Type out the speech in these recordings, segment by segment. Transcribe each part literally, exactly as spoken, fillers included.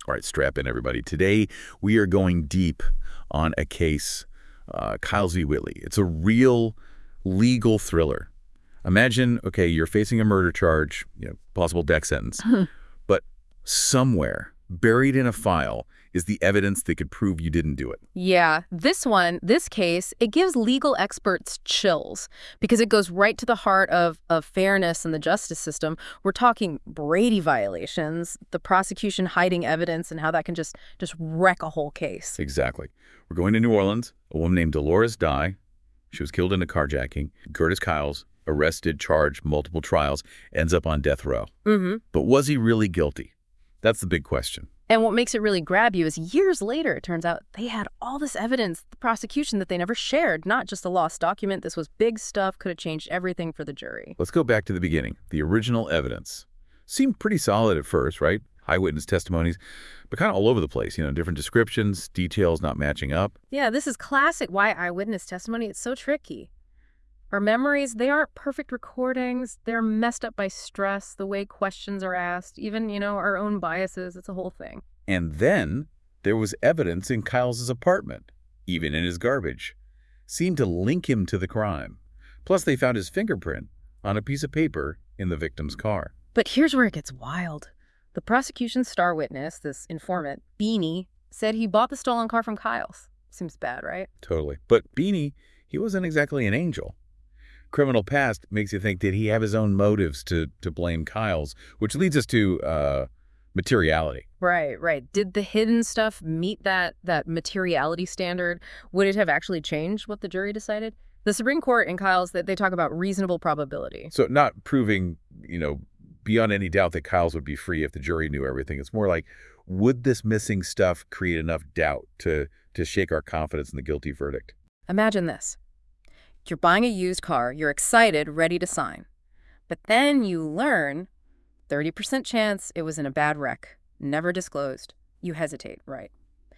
All right, strap in, everybody. Today, we are going deep on a case, uh, Kyles v. Whitley. It's a real legal thriller. Imagine, okay, you're facing a murder charge, you know, possible death sentence, but somewhere, buried in a file, is the evidence that could prove you didn't do it. Yeah, this one, this case, it gives legal experts chills because it goes right to the heart of, of fairness in the justice system. We're talking Brady violations, the prosecution hiding evidence, and how that can just, just wreck a whole case. Exactly. We're going to New Orleans. A woman named Dolores Dye, she was killed in a carjacking. Curtis Kyles, arrested, charged, multiple trials, ends up on death row. Mm-hmm. But was he really guilty? That's the big question. And what makes it really grab you is years later, it turns out they had all this evidence, the prosecution, that they never shared, not just a lost document. This was big stuff, could have changed everything for the jury. Let's go back to the beginning. The original evidence seemed pretty solid at first, right? Eyewitness testimonies, but kind of all over the place, you know, different descriptions, details not matching up. Yeah, this is classic why eyewitness testimony. It's so tricky. Our memories, they aren't perfect recordings. They're messed up by stress, the way questions are asked, even, you know, our own biases. It's a whole thing. And then there was evidence in Kyles' apartment, even in his garbage, seemed to link him to the crime. Plus, they found his fingerprint on a piece of paper in the victim's car. But here's where it gets wild. The prosecution's star witness, this informant, Beanie, said he bought the stolen car from Kyles. Seems bad, right? Totally. But Beanie, he wasn't exactly an angel. Criminal past makes you think, did he have his own motives to to blame Kyles, which leads us to uh, materiality. Right, right. Did the hidden stuff meet that that materiality standard? Would it have actually changed what the jury decided? The Supreme Court in Kyles, that they talk about reasonable probability. So not proving, you know, beyond any doubt that Kyles would be free if the jury knew everything. It's more like, would this missing stuff create enough doubt to to shake our confidence in the guilty verdict? Imagine this. You're buying a used car, you're excited, ready to sign. But then you learn thirty percent chance it was in a bad wreck, never disclosed. You hesitate, right?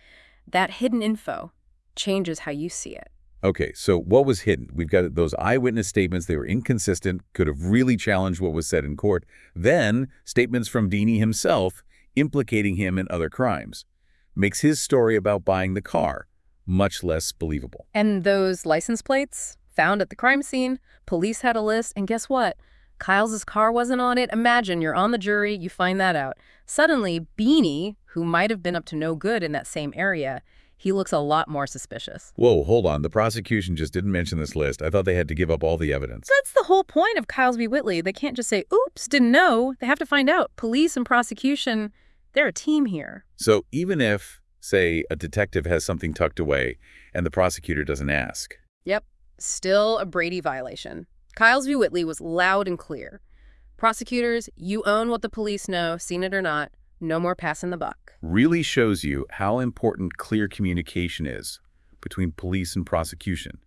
That hidden info changes how you see it. Okay, so what was hidden? We've got those eyewitness statements. They were inconsistent, could have really challenged what was said in court. Then statements from Beanie himself implicating him in other crimes. Makes his story about buying the car much less believable. And those license plates? Found at the crime scene, police had a list, and guess what? Kyles' car wasn't on it. Imagine you're on the jury, you find that out. Suddenly, Beanie, who might have been up to no good in that same area, he looks a lot more suspicious. Whoa, hold on. The prosecution just didn't mention this list. I thought they had to give up all the evidence. That's the whole point of Kyles v. Whitley. They can't just say, oops, didn't know. They have to find out. Police and prosecution, they're a team here. So even if, say, a detective has something tucked away and the prosecutor doesn't ask. Yep. Still a Brady violation. Kyles v. Whitley was loud and clear. Prosecutors, you own what the police know, seen it or not. No more passing the buck. Really shows you how important clear communication is between police and prosecution.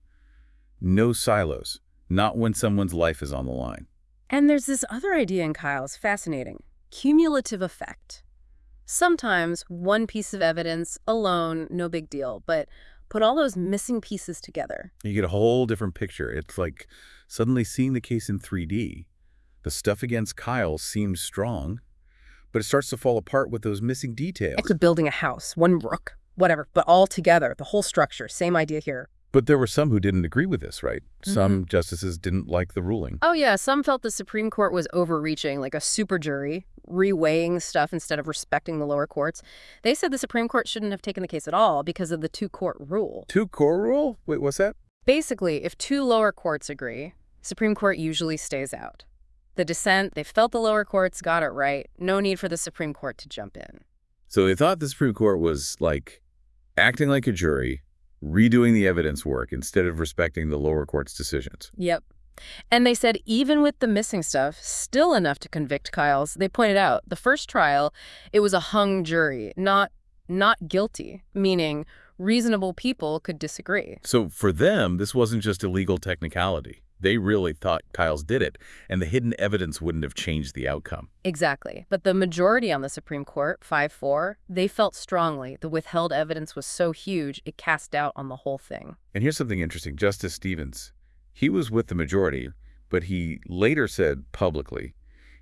No silos, not when someone's life is on the line. And there's this other idea in Kyles, fascinating. Cumulative effect. Sometimes one piece of evidence alone, no big deal, but put all those missing pieces together. You get a whole different picture. It's like suddenly seeing the case in three D. The stuff against Kyles seems strong, but it starts to fall apart with those missing details. It's like building a house, one rook, whatever, but all together, the whole structure, same idea here. But there were some who didn't agree with this, right? Mm-hmm. Some justices didn't like the ruling. Oh yeah, some felt the Supreme Court was overreaching, like a super jury, reweighing stuff instead of respecting the lower courts. They said the Supreme Court shouldn't have taken the case at all because of the two-court rule. Two-court rule? Wait, what's that? Basically, if two lower courts agree, Supreme Court usually stays out. The dissent, they felt the lower courts got it right. No need for the Supreme Court to jump in. So they thought the Supreme Court was, like, acting like a jury, redoing the evidence work instead of respecting the lower court's decisions. Yep. And they said even with the missing stuff, still enough to convict Kyles. They pointed out the first trial, it was a hung jury, not not guilty, meaning reasonable people could disagree. So for them, this wasn't just a legal technicality. They really thought Kyles did it, and the hidden evidence wouldn't have changed the outcome. Exactly. But the majority on the Supreme Court, five four, they felt strongly the withheld evidence was so huge it cast doubt on the whole thing. And here's something interesting. Justice Stevens, he was with the majority, but he later said publicly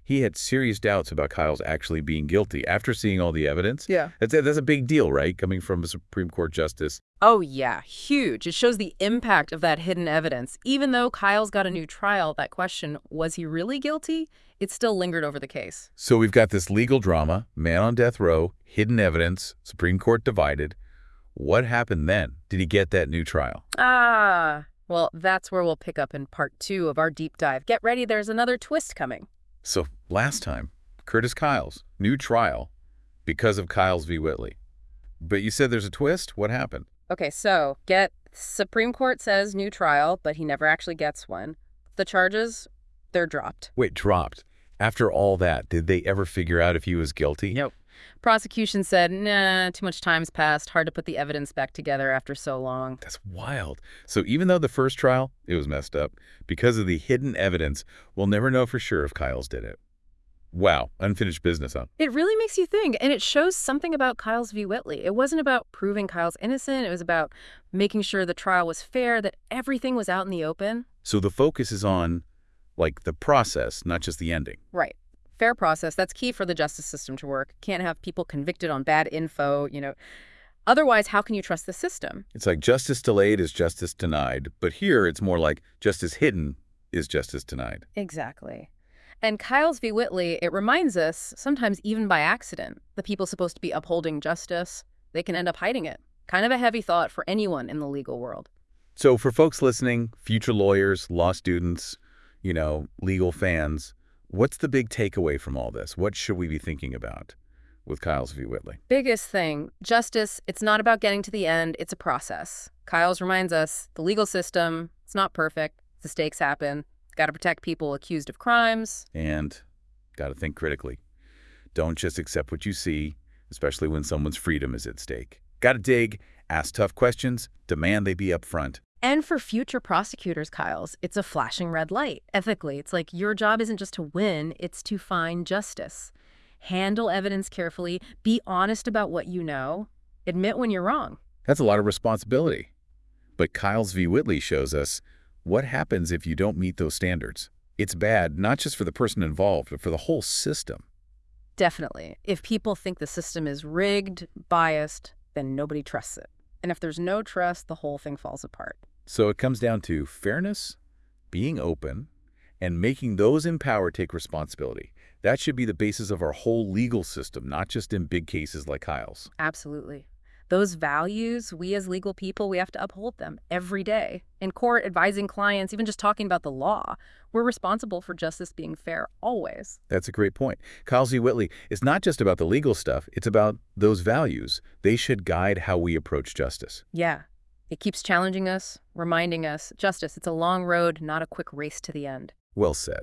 He had serious doubts about Kyle's actually being guilty after seeing all the evidence. Yeah. That's a, that's a big deal, right? Coming from a Supreme Court justice. Oh, yeah, huge. It shows the impact of that hidden evidence. Even though Kyle's got a new trial, that question, was he really guilty? It still lingered over the case. So we've got this legal drama, man on death row, hidden evidence, Supreme Court divided. What happened then? Did he get that new trial? Ah, well, that's where we'll pick up in part two of our deep dive. Get ready, there's another twist coming. So last time, Curtis Kyles, new trial because of Kyles v. Whitley. But you said there's a twist? What happened? Okay, so get Supreme Court says new trial, but he never actually gets one. The charges, they're dropped. Wait, dropped. After all that, did they ever figure out if he was guilty? Nope. Prosecution said, nah, too much time's passed. Hard to put the evidence back together after so long. That's wild. So even though the first trial, it was messed up, because of the hidden evidence, we'll never know for sure if Kyles did it. Wow, unfinished business, huh? It really makes you think, and it shows something about Kyles v. Whitley. It wasn't about proving Kyles innocent. It was about making sure the trial was fair, that everything was out in the open. So the focus is on, like, the process, not just the ending. Right. Fair process. That's key for the justice system to work. Can't have people convicted on bad info, you know. Otherwise, how can you trust the system? It's like justice delayed is justice denied, but here it's more like justice hidden is justice denied. Exactly. And Kyles v. Whitley, it reminds us, sometimes even by accident, the people supposed to be upholding justice, they can end up hiding it. Kind of a heavy thought for anyone in the legal world. So for folks listening, future lawyers, law students, you know, legal fans, what's the big takeaway from all this? What should we be thinking about with Kyles v. Whitley? Biggest thing, justice, it's not about getting to the end, it's a process. Kyles reminds us, the legal system, it's not perfect, mistakes happen, got to protect people accused of crimes. And got to think critically. Don't just accept what you see, especially when someone's freedom is at stake. Got to dig, ask tough questions, demand they be upfront. And for future prosecutors, Kyles, it's a flashing red light. Ethically, it's like your job isn't just to win, it's to find justice. Handle evidence carefully, be honest about what you know, admit when you're wrong. That's a lot of responsibility. But Kyles v. Whitley shows us what happens if you don't meet those standards. It's bad, not just for the person involved, but for the whole system. Definitely. If people think the system is rigged, biased, then nobody trusts it. And if there's no trust, the whole thing falls apart. So it comes down to fairness, being open, and making those in power take responsibility. That should be the basis of our whole legal system, not just in big cases like Kyles. Absolutely. Those values, we as legal people, we have to uphold them every day. In court, advising clients, even just talking about the law, we're responsible for justice being fair always. That's a great point. Kyles v. Whitley is not just about the legal stuff, it's about those values. They should guide how we approach justice. Yeah. It keeps challenging us, reminding us, justice, it's a long road, not a quick race to the end. Well said.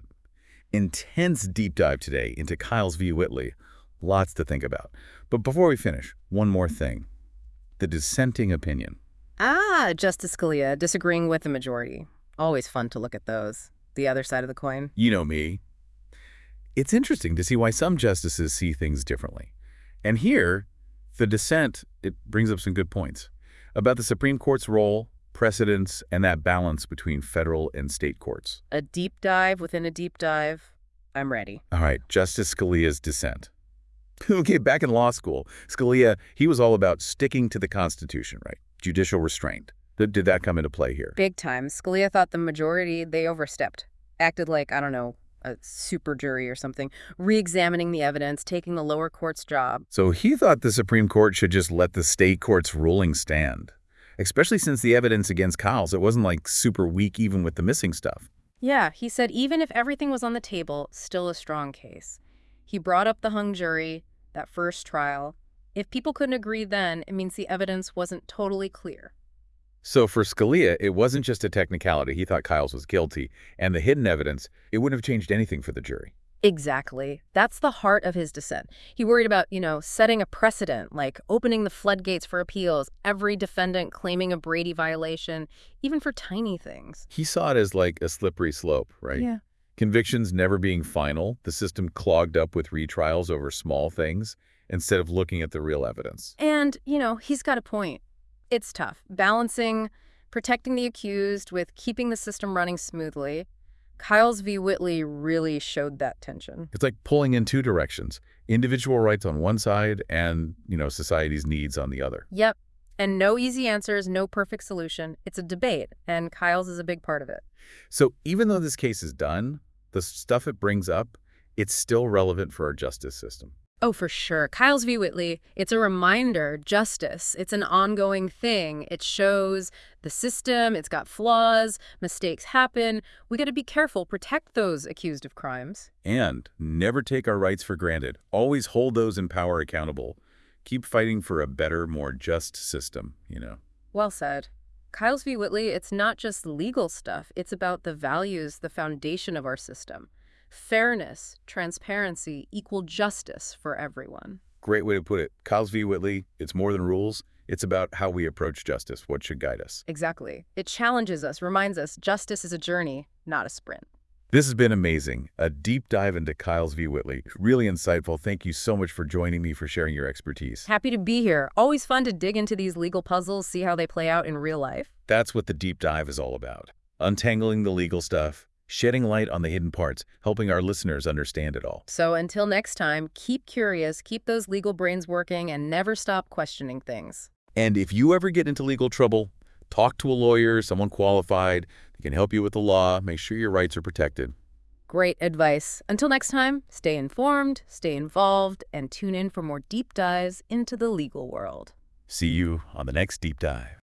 Intense deep dive today into Kyles v. Whitley. Lots to think about. But before we finish, one more thing. The dissenting opinion. Ah, Justice Scalia disagreeing with the majority. Always fun to look at those. The other side of the coin. You know me. It's interesting to see why some justices see things differently. And here, the dissent, it brings up some good points about the Supreme Court's role, precedents, and that balance between federal and state courts. A deep dive within a deep dive. I'm ready. All right, Justice Scalia's dissent. Okay, back in law school, Scalia, he was all about sticking to the Constitution, right? Judicial restraint. Did, did that come into play here? Big time. Scalia thought the majority, they overstepped. Acted like, I don't know, a super jury or something, re-examining the evidence, taking the lower court's job. So he thought the Supreme Court should just let the state court's ruling stand, especially since the evidence against Kyles, it wasn't like super weak even with the missing stuff. Yeah, he said even if everything was on the table, still a strong case. He brought up the hung jury, that first trial. If people couldn't agree then, it means the evidence wasn't totally clear. So for Scalia, it wasn't just a technicality. He thought Kyles was guilty, and the hidden evidence, it wouldn't have changed anything for the jury. Exactly. That's the heart of his dissent. He worried about, you know, setting a precedent, like opening the floodgates for appeals, every defendant claiming a Brady violation, even for tiny things. He saw it as like a slippery slope, right? Yeah. Convictions never being final, the system clogged up with retrials over small things instead of looking at the real evidence. And, you know, he's got a point. It's tough, balancing protecting the accused with keeping the system running smoothly. Kyles v. Whitley really showed that tension. It's like pulling in two directions, individual rights on one side and, you know, society's needs on the other. Yep. And no easy answers, no perfect solution. It's a debate, and Kyles is a big part of it. So even though this case is done, the stuff it brings up, it's still relevant for our justice system. Oh, for sure. Kyles v. Whitley, it's a reminder, justice, it's an ongoing thing. It shows the system, it's got flaws, mistakes happen. We got to be careful, protect those accused of crimes. And never take our rights for granted. Always hold those in power accountable. Keep fighting for a better, more just system, you know. Well said. Kyles v. Whitley, it's not just legal stuff. It's about the values, the foundation of our system. Fairness, transparency, equal justice for everyone. Great way to put it. Kyles v. Whitley, it's more than rules. It's about how we approach justice, what should guide us. Exactly. It challenges us, reminds us justice is a journey, not a sprint. This has been amazing. A deep dive into Kyles v. Whitley. Really insightful. Thank you so much for joining me, for sharing your expertise. Happy to be here. Always fun to dig into these legal puzzles, see how they play out in real life. That's what the deep dive is all about. Untangling the legal stuff, shedding light on the hidden parts, helping our listeners understand it all. So until next time, keep curious, keep those legal brains working, and never stop questioning things. And if you ever get into legal trouble, talk to a lawyer, someone qualified. They can help you with the law. Make sure your rights are protected. Great advice. Until next time, stay informed, stay involved, and tune in for more deep dives into the legal world. See you on the next deep dive.